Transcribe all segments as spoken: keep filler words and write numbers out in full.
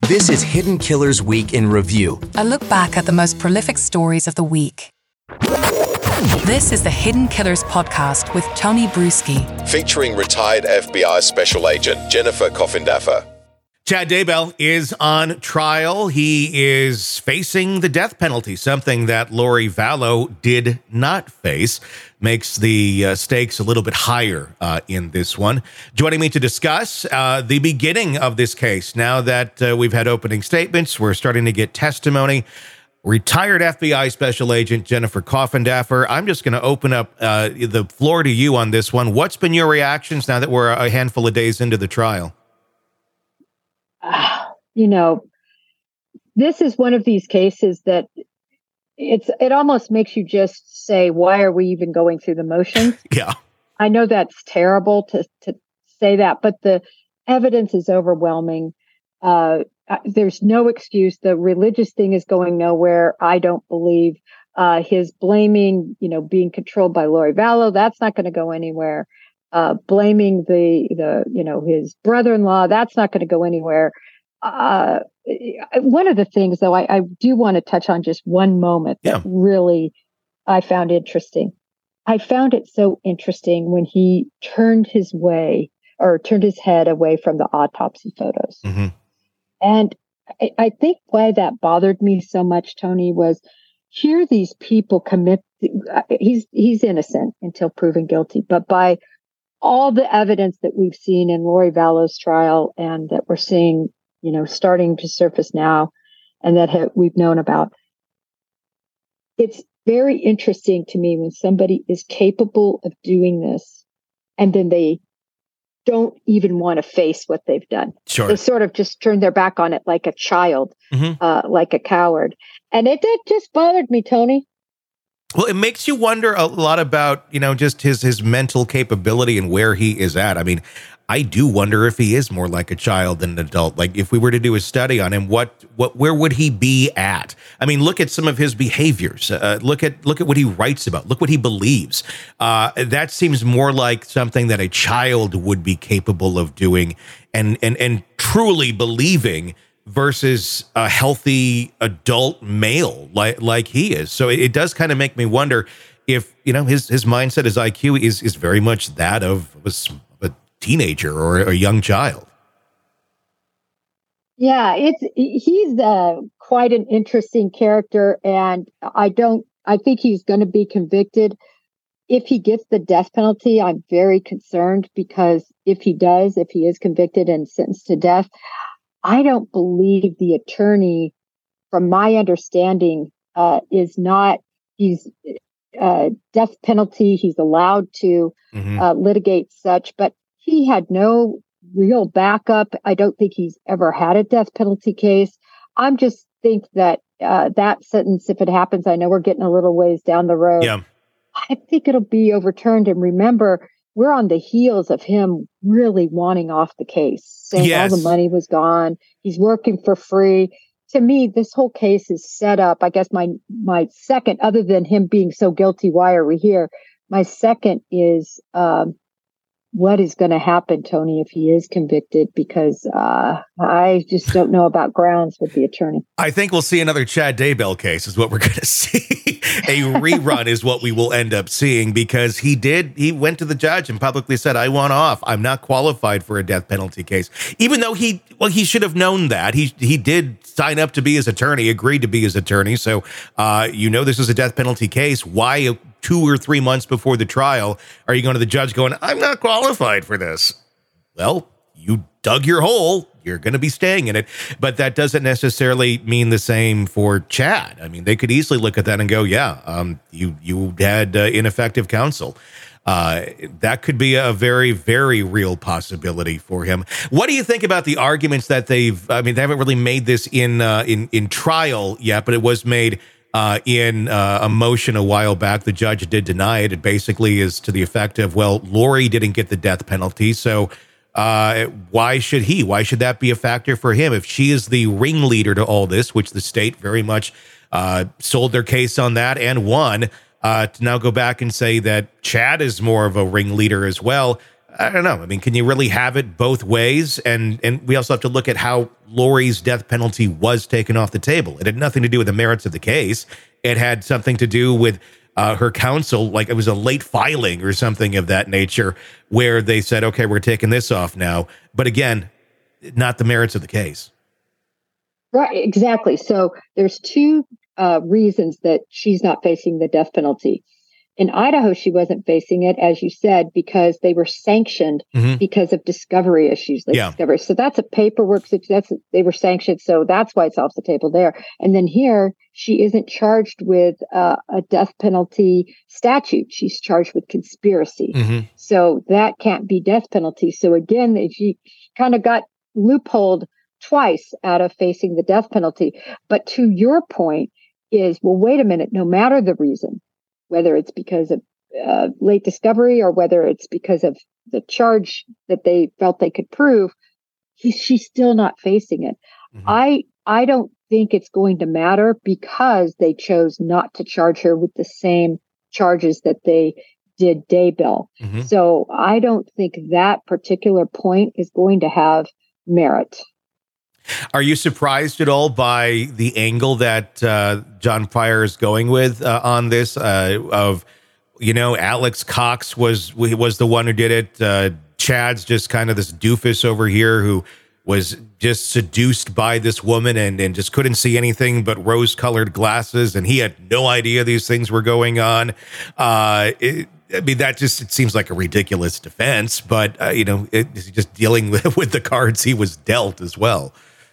This is Hidden Killers Week in Review. A look back at the most prolific stories of the week. This is the Hidden Killers podcast with Tony Bruschi. Featuring retired F B I Special Agent Jennifer Coffindaffer. Chad Daybell is on trial. He is facing the death penalty, something that Lori Vallow did not face. Makes the uh, stakes a little bit higher uh, in this one. Joining me to discuss uh, the beginning of this case, now that uh, we've had opening statements, we're starting to get testimony. Retired F B I Special Agent Jennifer Coffindaffer. I'm just going to open up uh, the floor to you on this one. What's been your reactions now that we're a handful of days into the trial? Uh, you know, this is one of these cases that it's it almost makes you just say, why are we even going through the motions? Yeah. I know that's terrible to, to say that, but the evidence is overwhelming. Uh, there's no excuse. The religious thing is going nowhere. I don't believe uh, his blaming, you know, being controlled by Lori Vallow. That's not going to go anywhere. Uh, blaming the, the, you know, his brother-in-law, that's not going to go anywhere. Uh, one of the things, though, I, I do want to touch on just one moment yeah. that really I found interesting. I found it so interesting when he turned his way or turned his head away from the autopsy photos. Mm-hmm. And I, I think why that bothered me so much, Tony, was here these people commit, he's, he's innocent until proven guilty, but by all the evidence that we've seen in Lori Vallow's trial and that we're seeing, you know, starting to surface now and that ha- we've known about, it's very interesting to me when somebody is capable of doing this and then they don't even want to face what they've done. Sure. They sort of just turn their back on it like a child, mm-hmm. uh, like a coward. And it, it just bothered me, Tony. Well, it makes you wonder a lot about, you know, just his his mental capability and where he is at. I mean, I do wonder if he is more like a child than an adult. Like, if we were to do a study on him, what what where would he be at? I mean, look at some of his behaviors. Uh, look at look at what he writes about. Look what he believes. Uh, that seems more like something that a child would be capable of doing and and and truly believing, versus a healthy adult male like like he is. So it, it does kind of make me wonder if, you know, his his mindset, his I Q is is very much that of a, a teenager or a young child. Yeah, it's he's uh, quite an interesting character, and I don't. I think he's going to be convicted. If he gets the death penalty, I'm very concerned, because if he does, if he is convicted and sentenced to death, I don't believe the attorney, from my understanding, uh, is not, he's uh, death penalty. He's allowed to mm-hmm. uh, litigate such, but he had no real backup. I don't think he's ever had a death penalty case. I'm just think that uh, that sentence, if it happens, I know we're getting a little ways down the road. Yeah. I think it'll be overturned. And remember, we're on the heels of him really wanting off the case, saying yes. all the money was gone. He's working for free. To me, this whole case is set up. I guess my my second, other than him being so guilty, why are we here? My second is um, what is going to happen, Tony, if he is convicted, because uh, I just don't know about grounds with the attorney. I think we'll see another Chad Daybell case is what we're going to see. A rerun is what we will end up seeing, because he did, he went to the judge and publicly said, I want off. I'm not qualified for a death penalty case. Even though he, well, he should have known that. He he did sign up to be his attorney, agreed to be his attorney. So, uh, you know, this is a death penalty case. Why two or three months before the trial are you going to the judge going, I'm not qualified for this? Well, you dug your hole. You're going to be staying in it. But that doesn't necessarily mean the same for Chad. I mean, they could easily look at that and go, yeah, um, you, you had uh, ineffective counsel. Uh, that could be a very, very real possibility for him. What do you think about the arguments that they've, I mean, they haven't really made this in, uh, in, in trial yet, but it was made Uh, in uh, a motion a while back. The judge did deny it. It basically is to the effect of, well, Lori didn't get the death penalty, so uh, why should he? Why should that be a factor for him? If she is the ringleader to all this, which the state very much uh, sold their case on that and won, uh, to now go back and say that Chad is more of a ringleader as well, I don't know. I mean, can you really have it both ways? And and we also have to look at how Lori's death penalty was taken off the table. It had nothing to do with the merits of the case. It had something to do with uh, her counsel, like it was a late filing or something of that nature, where they said, okay, we're taking this off now. But again, not the merits of the case. Right, exactly. So there's two uh, reasons that she's not facing the death penalty. In Idaho, she wasn't facing it, as you said, because they were sanctioned mm-hmm. because of discovery issues. Like yeah. discovery. So that's a paperwork. That's they were sanctioned. So that's why it's off the table there. And then here, she isn't charged with uh, a death penalty statute. She's charged with conspiracy. Mm-hmm. So that can't be death penalty. So again, she kind of got loopholed twice out of facing the death penalty. But to your point is, well, wait a minute, no matter the reason, whether it's because of uh, late discovery or whether it's because of the charge that they felt they could prove, he, she's still not facing it. Mm-hmm. I I don't think it's going to matter because they chose not to charge her with the same charges that they did Daybell. Mm-hmm. So I don't think that particular point is going to have merit. Are you surprised at all by the angle that uh, Jon Fire is going with uh, on this? Uh, of, you know, Alex Cox was was the one who did it. Uh, Chad's just kind of this doofus over here who was just seduced by this woman and, and just couldn't see anything but rose-colored glasses, and he had no idea these things were going on. Uh, it, I mean, that just it seems like a ridiculous defense, but, uh, you know, it, it's just dealing with, with the cards he was dealt as well.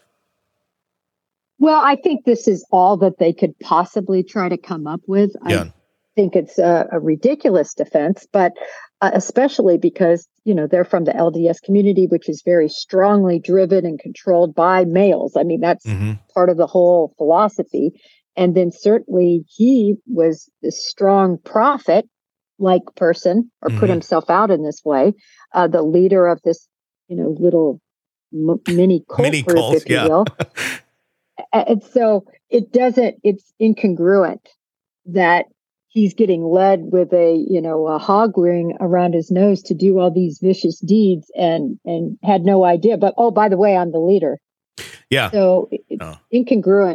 Well, I think this is all that they could possibly try to come up with. Yeah. I think it's a, a ridiculous defense, but uh, especially because, you know, they're from the L D S community, which is very strongly driven and controlled by males. I mean, that's mm-hmm. part of the whole philosophy. And then certainly he was this strong prophet-like person, or mm-hmm. put himself out in this way, uh, the leader of this, you know, little m- mini cult mini group, cult, if yeah. you will. And so it doesn't, it's incongruent that he's getting led with a, you know, a hog ring around his nose to do all these vicious deeds and, and had no idea. But, oh, by the way, I'm the leader. Yeah. So it's oh. incongruent.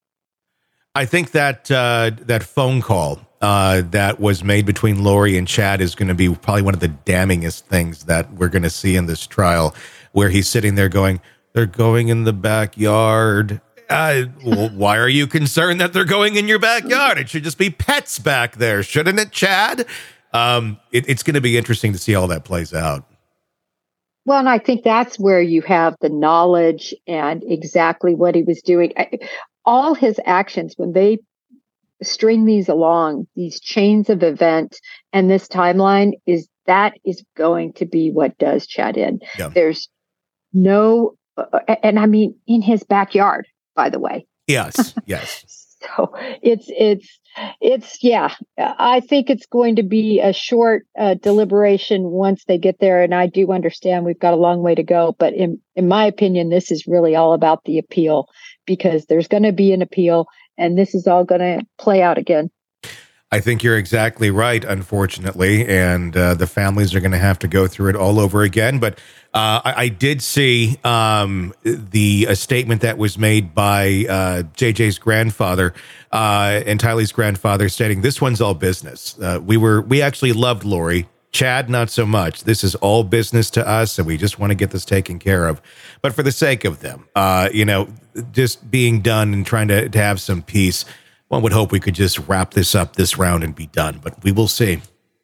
I think that uh, that phone call uh, that was made between Lori and Chad is going to be probably one of the damningest things that we're going to see in this trial, where he's sitting there going, they're going in the backyard. Uh, well, why are you concerned that they're going in your backyard? It should just be pets back there, shouldn't it, Chad? Um, it, it's going to be interesting to see how that plays out. Well, and I think that's where you have the knowledge and exactly what he was doing. I, all his actions, when they string these along, these chains of events and this timeline, is that is going to be what does Chad in. Yeah. There's no, uh, and I mean, in his backyard, by the way. Yes, yes. So it's, it's, it's, yeah, I think it's going to be a short uh, deliberation once they get there. And I do understand we've got a long way to go. But in, in my opinion, this is really all about the appeal, because there's going to be an appeal and this is all going to play out again. I think you're exactly right, unfortunately, and uh, the families are going to have to go through it all over again. But uh, I, I did see um, the a statement that was made by uh, J J's grandfather uh, and Tylee's grandfather, stating this one's all business. Uh, we were we actually loved Lori. Chad, not so much. This is all business to us, and we just want to get this taken care of. But for the sake of them, uh, you know, just being done and trying to, to have some peace. One would hope we could just wrap this up this round and be done, but we will see.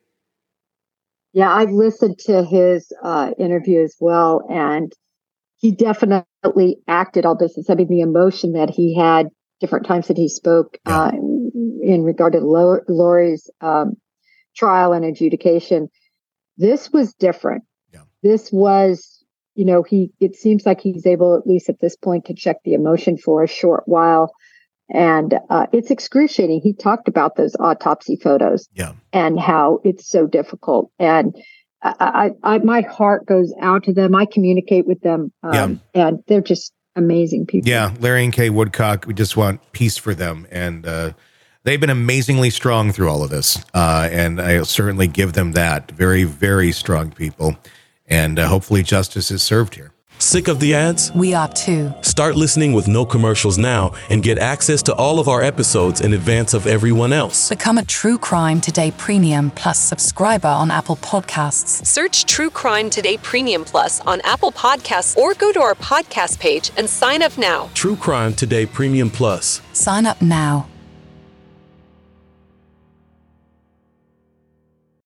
Yeah, I've listened to his uh, interview as well, and he definitely acted all business. I mean, the emotion that he had different times that he spoke yeah. uh, in regard to Lori's um, trial and adjudication, this was different. Yeah. This was, you know, he. It seems like he's able, at least at this point, to check the emotion for a short while. And uh, it's excruciating. He talked about those autopsy photos yeah. and how it's so difficult. And I, I, I, my heart goes out to them. I communicate with them, um, yeah. and they're just amazing people. Yeah, Larry and Kay Woodcock, we just want peace for them. And uh, they've been amazingly strong through all of this. Uh, and I'll certainly give them that. Very, very strong people. and uh, hopefully justice is served here. Sick of the ads? We are too. Start listening with no commercials now and get access to all of our episodes in advance of everyone else. Become a True Crime Today Premium Plus subscriber on Apple Podcasts. Search True Crime Today Premium Plus on Apple Podcasts or go to our podcast page and sign up now. True Crime Today Premium Plus. Sign up now.